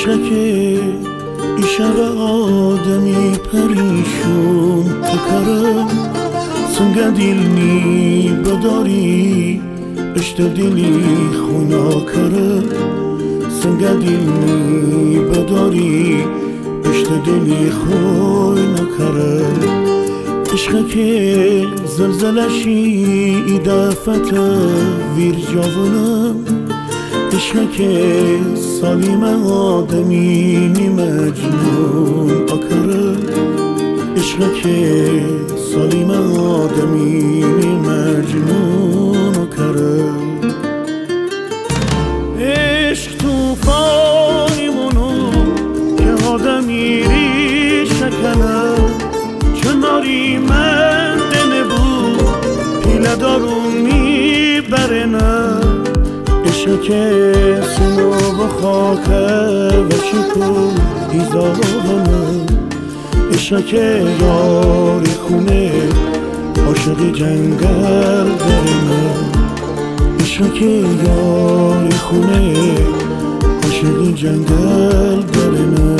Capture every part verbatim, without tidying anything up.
عشقه ایشب آدمی پریشون تکرم سنگ دیلنی بداری اشت دیلی خونا کرم سنگ دیلنی بداری اشت دیلی خونا کرم عشقه که زلزلشی ایدفت ویر جوانم عشقه که سالیم آدمینی مجنون آکره عشقه که سالیم آدمینی مجنون آکره عشق توفانی منو که آدمی ری شکنه چناری من دنه بود پیله دارون میبره نه عشق که سنو و خاکه و شکو ایزانه عشق که یاری خونه عاشقی جنگل درنه عشق که یاری خونه عاشقی جنگل درنه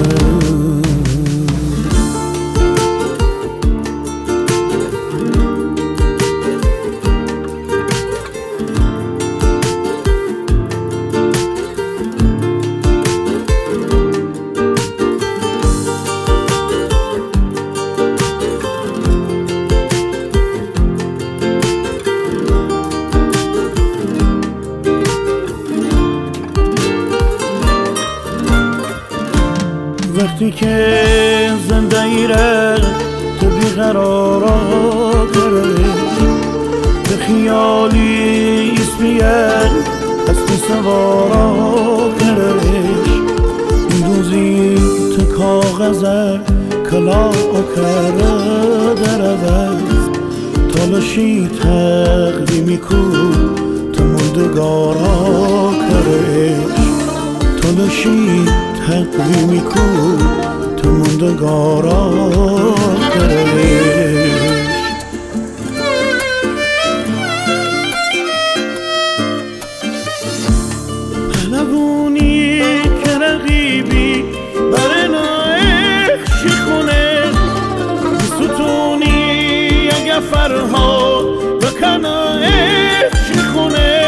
وقتی که زنده ایره تو بیقرارا کرده به خیالی اسمیه اسمی سوارا کرده این روزی تو کاغذه کلا کرده در عوض تلاشی تقدیمی کو تو مندگارا کرده تلاشی تقویمی کو تو مندگارا کرش پهلوونی که رقیبی بر نایخشی خونه ستونی اگه فرها بکنه اخشی خونه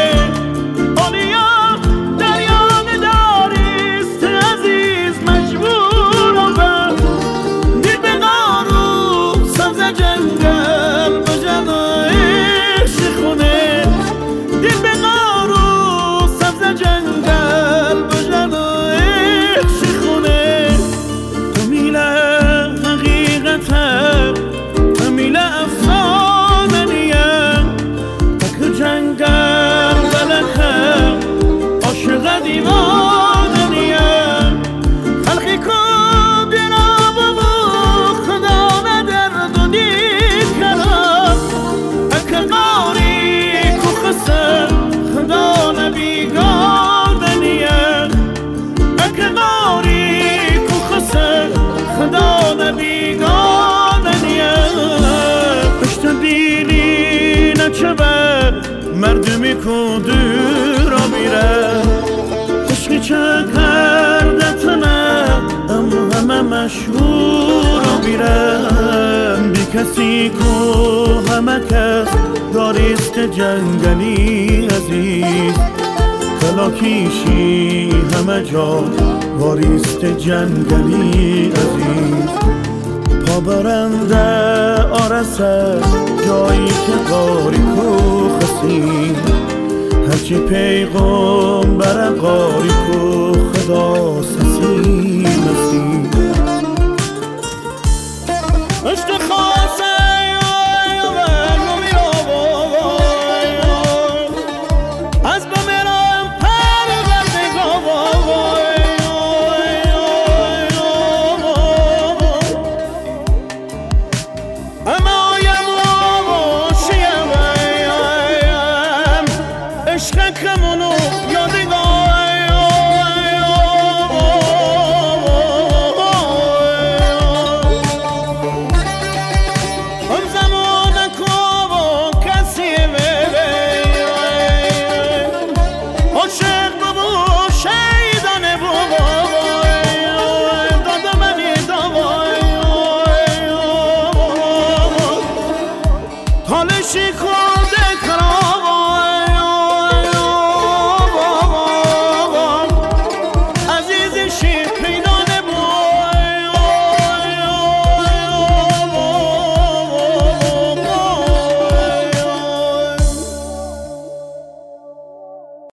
مردمی کو دورا بیره عشقی چه کردتنه اما همه مشهورا بیره بی کسی کو همه کس داریست جنگلی عزیز کلاکیشی همه جا واریست جنگلی عزیز پا برنده آرسه جایی که قاری کو خسید هرچی پیغم بر قاری کو خدا